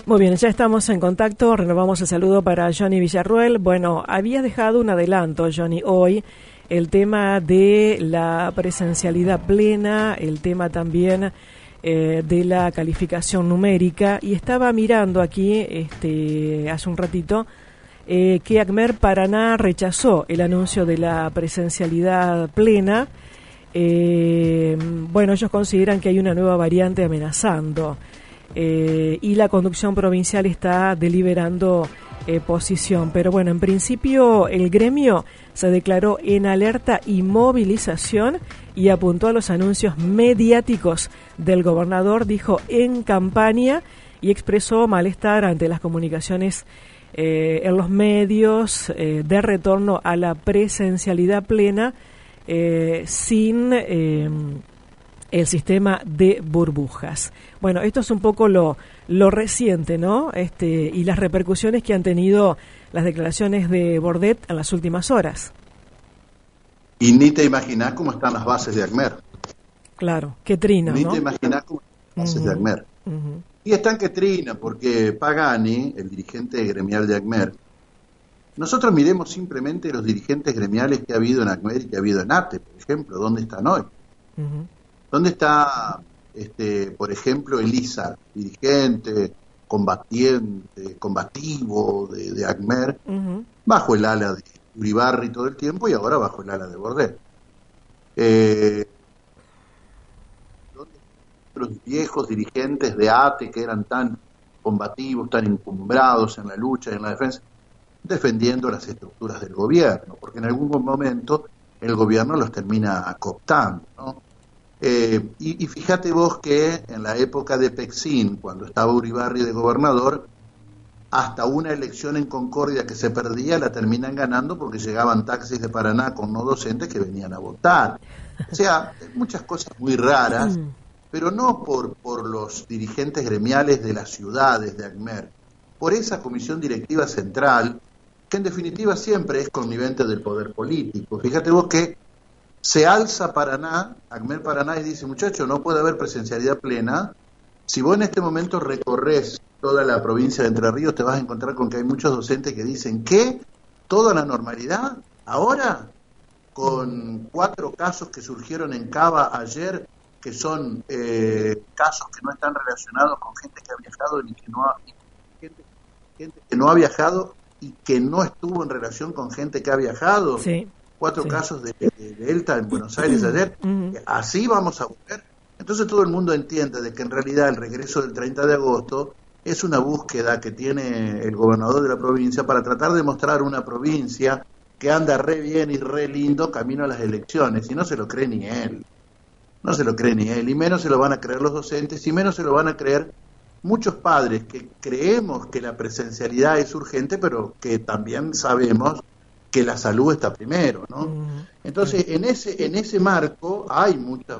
Muy bien, ya estamos en contacto, renovamos el saludo para Johnny Villarruel. Bueno, había dejado un adelanto, Johnny, hoy, el tema de la presencialidad plena, el tema también de la calificación numérica, y estaba mirando aquí hace un ratito que ACMER Paraná rechazó el anuncio de la presencialidad plena. Bueno, ellos consideran que hay una nueva variante amenazando. Y la conducción provincial está deliberando posición. Pero bueno, en principio el gremio se declaró en alerta y movilización y apuntó a los anuncios mediáticos del gobernador, dijo en campaña, y expresó malestar ante las comunicaciones en los medios de retorno a la presencialidad plena sin el sistema de burbujas. Bueno, esto es un poco lo reciente, ¿no? Y las repercusiones que han tenido las declaraciones de Bordet en las últimas horas. Y ni te imaginás cómo están las bases de ACMER. Claro, qué trino, ¿no? Ni te imaginás cómo están las bases de ACMER. Y están que trina, porque Pagani, el dirigente gremial de ACMER, nosotros miremos simplemente los dirigentes gremiales que ha habido en ACMER y que ha habido en ATE, por ejemplo, ¿dónde están hoy? ¿Dónde está, por ejemplo, Elisa, dirigente, combativo de ACMER, bajo el ala de Uribarri todo el tiempo y ahora bajo el ala de Bordet? ¿Dónde están los viejos dirigentes de ATE que eran tan combativos, tan encumbrados en la lucha y en la defensa, defendiendo las estructuras del gobierno? Porque en algún momento el gobierno los termina cooptando, ¿no? Y fíjate vos que en la época de Pexín, cuando estaba Uribarri de gobernador, hasta una elección en Concordia que se perdía la terminan ganando porque llegaban taxis de Paraná con no docentes que venían a votar. O sea, muchas cosas muy raras, pero no por los dirigentes gremiales de las ciudades de ACMER, por esa comisión directiva central, que en definitiva siempre es connivente del poder político. Fíjate vos que se alza Paraná, ACMER Paraná, y dice, muchachos, no puede haber presencialidad plena. Si vos en este momento recorres toda la provincia de Entre Ríos, te vas a encontrar con que hay muchos docentes que dicen que toda la normalidad, ahora, con 4 casos que surgieron en Cava ayer, que son casos que no están relacionados con gente que ha viajado ni que no ha, gente que no ha viajado y que no estuvo en relación con gente que ha viajado. Sí. 4 casos de Delta en Buenos Aires ayer, así vamos a volver. Entonces todo el mundo entiende de que en realidad el regreso del 30 de agosto es una búsqueda que tiene el gobernador de la provincia para tratar de mostrar una provincia que anda re bien y re lindo camino a las elecciones, y no se lo cree ni él. No se lo cree ni él, y menos se lo van a creer los docentes, y menos se lo van a creer muchos padres que creemos que la presencialidad es urgente, pero que también sabemos que la salud está primero, ¿no? Entonces, en ese marco hay muchos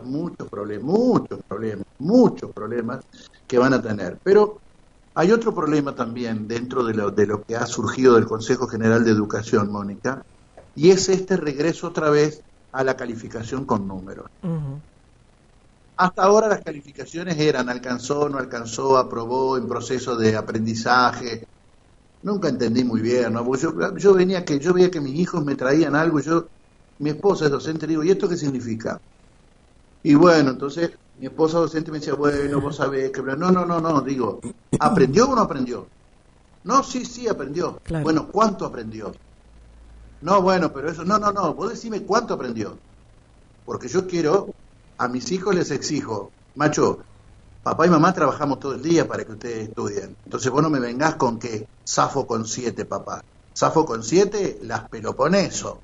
problemas que van a tener. Pero hay otro problema también dentro de lo que ha surgido del Consejo General de Educación, Mónica, y es este regreso otra vez a la calificación con números. Hasta ahora las calificaciones eran alcanzó, no alcanzó, aprobó, en proceso de aprendizaje. Nunca entendí muy bien, ¿no? Porque yo veía que mis hijos me traían algo, y mi esposa es docente, digo, ¿y esto qué significa? Y bueno, entonces mi esposa docente me decía, bueno, vos sabés que... No, digo, ¿aprendió o no aprendió? No, sí, aprendió. Claro. Bueno, ¿cuánto aprendió? No, bueno, pero eso... No, vos decime cuánto aprendió. Porque yo quiero, a mis hijos les exijo, macho, papá y mamá trabajamos todo el día para que ustedes estudien. Entonces vos no me vengás con que Safo con 7, papá. Safo con 7, las Peloponeso.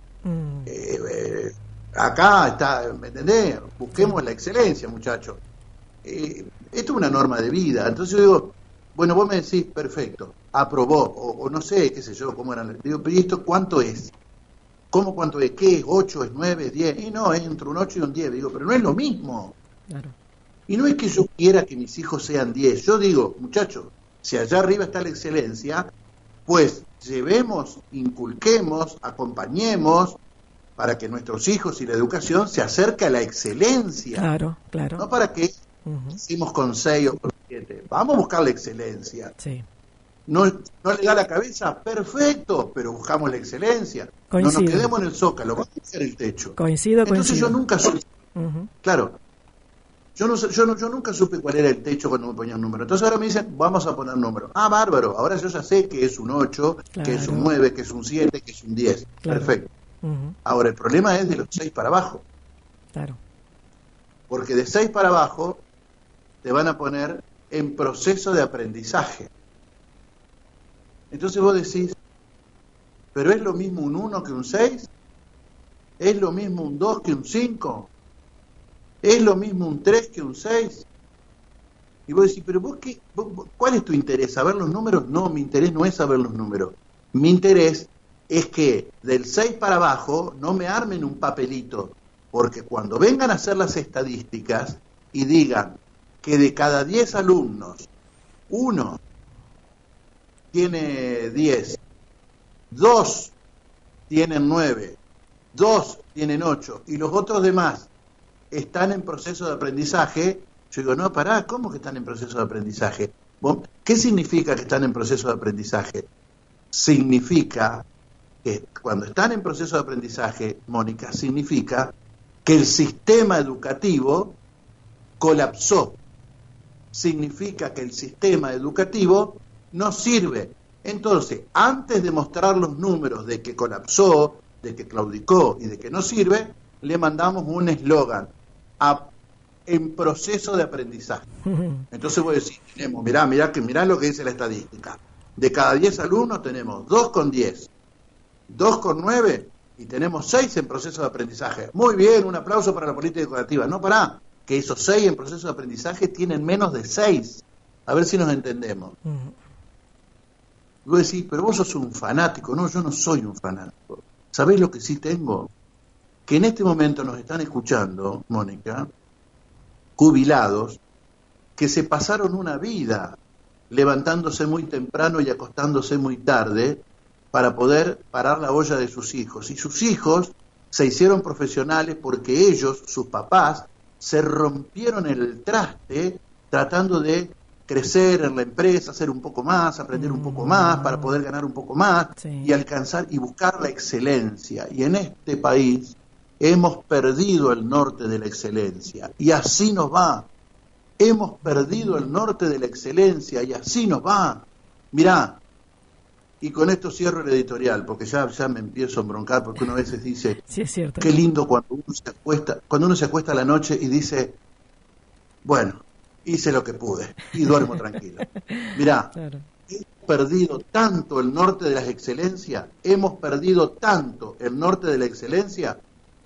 Acá está, ¿me entendés? Busquemos la excelencia, muchachos. Esto es una norma de vida. Entonces yo digo, bueno, vos me decís, perfecto, aprobó, o no sé, qué sé yo, cómo eran. Digo, pero ¿y esto cuánto es? ¿Cómo cuánto es? ¿Qué es? ¿8? ¿Es 9? ¿Es 10? Y no, es entre un 8 y un 10. Digo, pero no es lo mismo. Claro. Y no es que yo quiera que mis hijos sean 10. Yo digo, muchachos, si allá arriba está la excelencia, pues llevemos, inculquemos, acompañemos para que nuestros hijos y la educación se acerque a la excelencia. Claro. No para que hicimos con 6 o con 7. vamos a buscar la excelencia. Sí. ¿No le da la cabeza? Perfecto, pero buscamos la excelencia. Coincido. No nos quedemos en el zócalo, vamos a hacer el techo. Coincido. Entonces yo nunca supe, Uh-huh. claro, yo nunca supe cuál era el techo cuando me ponían número. Entonces ahora me dicen, vamos a poner número. Ah, bárbaro, ahora yo ya sé que es un 8, claro, que es un 9, que es un 7, que es un 10. Claro. Perfecto. Uh-huh. Ahora el problema es de los 6 para abajo. Claro. Porque de 6 para abajo te van a poner en proceso de aprendizaje. Entonces vos decís, ¿pero es lo mismo un 1 que un 6? ¿Es lo mismo un 2 que un 5? ¿Es lo mismo un 3 que un 6? Y vos decís, ¿pero cuál es tu interés? ¿Saber los números? No, mi interés no es saber los números. Mi interés es que del 6 para abajo no me armen un papelito, porque cuando vengan a hacer las estadísticas y digan que de cada 10 alumnos, 1 tiene 10, 2 tienen 9, 2 tienen 8 y los otros demás están en proceso de aprendizaje, yo digo, no, pará, ¿cómo que están en proceso de aprendizaje? ¿Qué significa que están en proceso de aprendizaje? Significa que cuando están en proceso de aprendizaje, Mónica, significa que el sistema educativo colapsó. Significa que el sistema educativo no sirve. Entonces, antes de mostrar los números de que colapsó, de que claudicó y de que no sirve, le mandamos un eslogan, en proceso de aprendizaje. Entonces voy a decir, tenemos, mirá lo que dice la estadística. De cada 10 alumnos tenemos 2 con 10, 2 con 9 y tenemos 6 en proceso de aprendizaje. Muy bien, un aplauso para la política educativa. No, pará, que esos 6 en proceso de aprendizaje tienen menos de 6. A ver si nos entendemos. Vos decís, pero vos sos un fanático. No, yo no soy un fanático. ¿Sabés lo que sí tengo? Que en este momento nos están escuchando, Mónica, jubilados, que se pasaron una vida levantándose muy temprano y acostándose muy tarde para poder parar la olla de sus hijos. Y sus hijos se hicieron profesionales porque ellos, sus papás, se rompieron el traste tratando de crecer en la empresa, hacer un poco más, aprender un poco más, para poder ganar un poco más, sí, y alcanzar y buscar la excelencia. Y en este país hemos perdido el norte de la excelencia, y así nos va. Hemos perdido el norte de la excelencia, y así nos va. Mirá, y con esto cierro el editorial, porque ya me empiezo a embroncar, porque uno a veces dice, sí, es cierto, qué lindo cuando uno se acuesta a la noche y dice, bueno, hice lo que pude y duermo tranquilo. Mirá, claro, hemos perdido tanto el norte de la excelencia, hemos perdido tanto el norte de la excelencia,